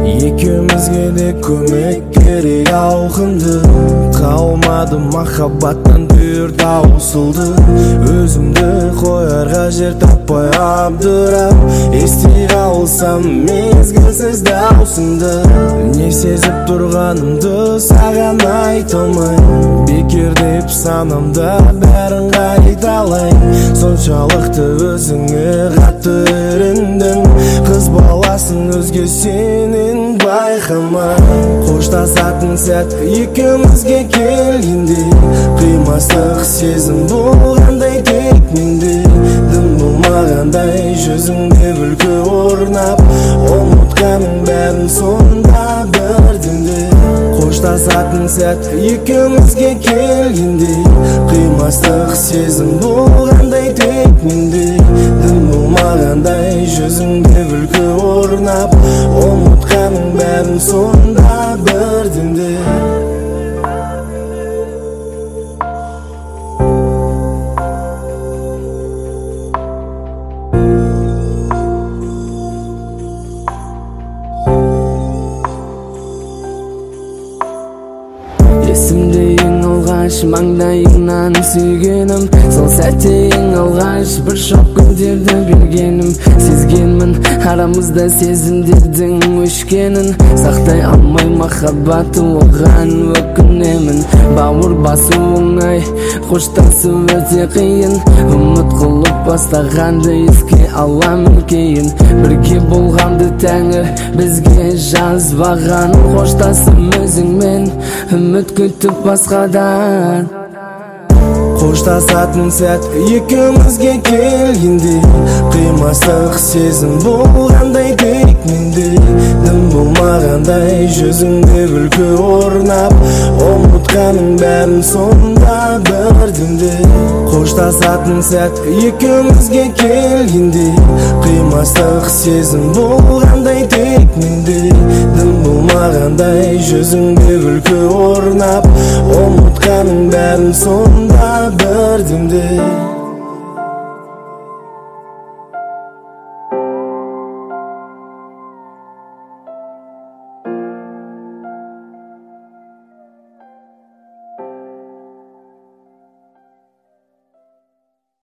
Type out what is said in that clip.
Ekimizge de kömek gerek auqundu. Kalmadı mahabbattan dür tausıldı. Özümdü koyarga jer tapay abdırap. Esti kalsam mezgilsiz dausındı. Ne sezip turganımdı sagan aytolmay. Bekir dep sanamda bärін qaytalayın. Sonçalıqtı özüңe qatты erindim. Kız balasın özge senin bayqamay. Qoştasатын сәт екеумізге келгенде. Қимастық сезім болғандай тек менде. Дым болмағандай жүзіңде бүлкі орнап. Ұмытқаның бәрін сонда бірдімде. Qoştasатын сәт екеумізге келгенде. Қимастық сезім болғандай тек менде. Дым болмағандай жүзіңде бүлкі орнап. Ұмытқаның бәрін сонда бірдімде. Есімде ең алғаш маңдайыңнан сүйгенім. Сол сәтте ең алғаш бір шоқ күндерді бергенім. Сезгенмін арамызда сезімдердің өшкенін. Сақтай алмай махаббаты оған өкінемін. Бауыр басу оңай, қоштасу өте қиын. Үміт қылып бастағанды еске аламын кейін. Бірге болғанды тәңір бізге жазбаған. Қоштасым өзіңмен үміт күтіп басқадан. Qoştasатын сәт екеумізге келгенде. Қимастық сезім болғандай тек менде. Дым болмағандай жүзіңде бүлкі орнап. Ұмытқаның бәрін сонда бірдімде. Qoştasатын сәт екеумізге келгенде. Қимастық сезім болғандай тек менде. Дым болмағандай жүзіңде бүлкі орнап. Ұмытқаның бәрін сонда бірдімде.